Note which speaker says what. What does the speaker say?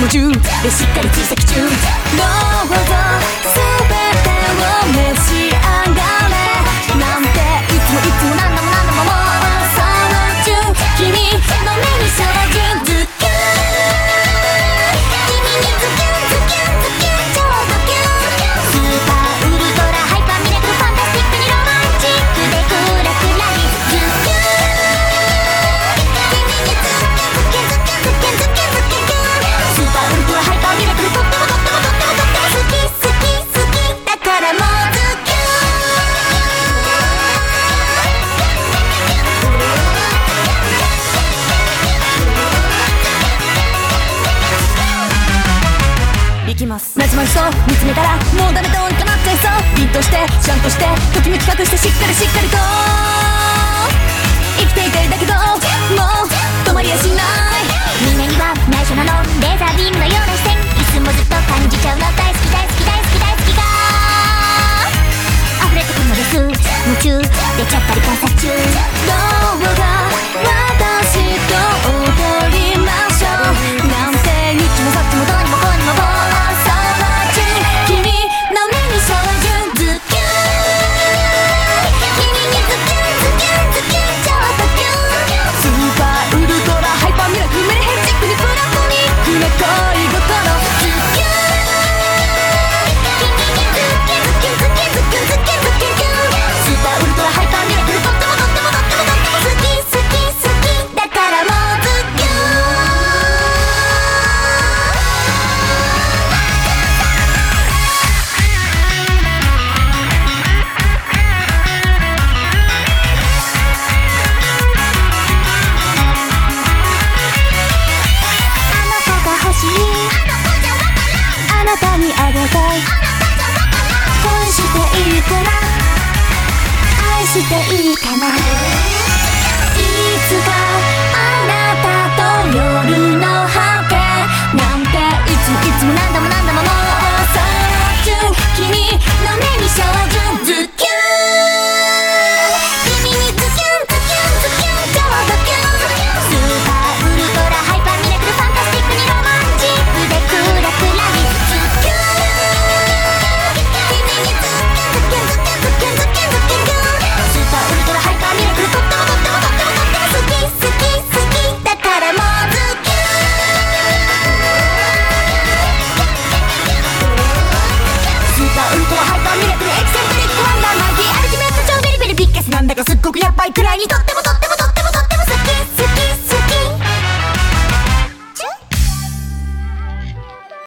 Speaker 1: 夢中でしっかり追跡中。どうぞ全てを召し上がれなんていつも何度も妄想中。君の目に照準ズキュン、君にズキュンズキュンズキュン超ドキュン。スーパーウルトラハイパーミラクルファンタスティックにロマンチックでクラクラにズキュン、君にズキュンズキュンズキュンズキュンズキュンズキュン。スーパーウルトラハイパーミラクルとってもとってもとってもとっても好き好き好きだからもうズキュン。いきます。なじまりそう見つめたらもうダメどうにかなっちゃいそう。凛としてちゃんとしてときめき隠してしっかりと生きていたいだけどもう止まりやしない。
Speaker 2: 胸には内緒なのレーザービームのような視線、いつもずっと感じちゃうの大好き大好き大好き大好きが溢れてくるのです。夢中でちゃっかり観察中。
Speaker 1: どうか私と踊りましょうなんていつもそっちもどうにもこうにも暴走中。君の目に照準ズキュン、
Speaker 2: 君にズキュンズキュンズキュン超ドキュン。
Speaker 1: スーパーウルトラハイパーミラクルメリヘルチックにプラトニックな恋心ズキュン、
Speaker 2: 君にズキュンズキュンズキュンズキュンズキュンズキュンズキュン。
Speaker 1: スーパーウルトラハイパーミラクルとってもとってもとってもとっても
Speaker 2: 好き好き好きだからもうズキュン。あの子が欲しい、
Speaker 1: あなたにあげたい。恋していいかな、愛していいかな。いつかあなたと夜の果てなんていつも何度も妄想中。君の目に照準ズキュン、
Speaker 2: 君にズキュンズキュンズキュン超ドキュン。スーパーウルトラハイパーミラクルファンタスティックにロマンチックでクラクラにズキュン、君にズキュンズキュンズキュンズキュンズキュンズキュン。
Speaker 1: スーパーウルトラハイパーミラクルとってもとってもとってもとっても
Speaker 2: 好き好き好きだからもうズキュン。
Speaker 1: スーパーウルトラハイパーミラクルエキセントリックワンダーマイティアルティメット超ベリベリビッケスなんだかすっごくやっぱりくらいにとっても